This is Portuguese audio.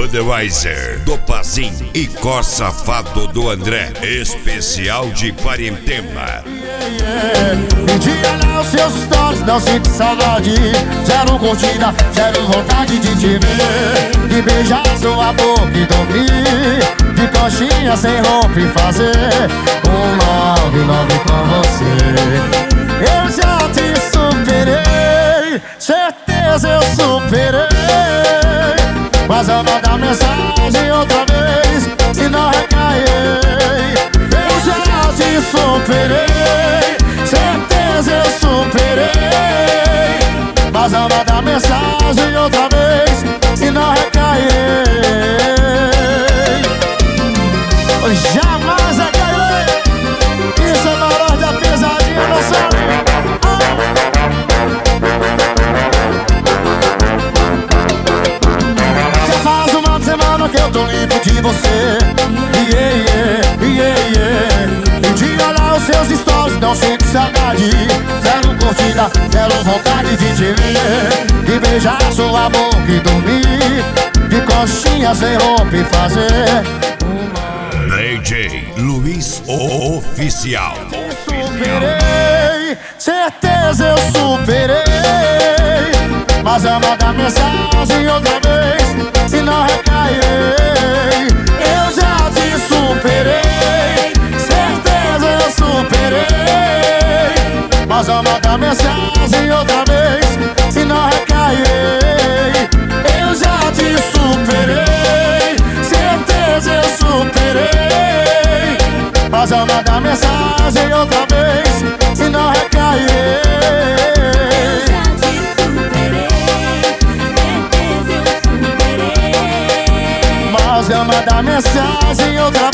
Budweiser do Pazim e Cor Safado do André, especial de Parintema. Pedi olhar os seus stories, não sinto saudade. Zero curtida, zero vontade de te ver, de beijar sua boca e dormir, de coxinha sem roupa e fazer um love com você. Eu já te superei, certeza eu superei, mas eu vou mandar mensagem outra vez, se não recair. Eu já te superei, certeza eu superei, mas eu vou mandar mensagem outra vez, se não recair. Jamais recairei. Isso é maior da pesadinha, não sabe? Já faz uma semana que eu tô limpo de você. E de olhar os seus stories, não sinto saudade. Zero curtida, zero vontade de te ver, de beijar sua boca e dormir, de coxinha sem roupa e fazer DJ Luiz Oficial. Superei, certeza eu superei, mas eu mandar mensagem outra vez, se não recairei. Eu já te superei, certeza eu superei, mas eu mandar mensagem outra vez, se não recairei. Eu já te superei, certeza eu superei, mas eu mandar mensagem outra vez, se não recairei. Eu já te superei, certeza eu superei, mas eu mandar mensagem outra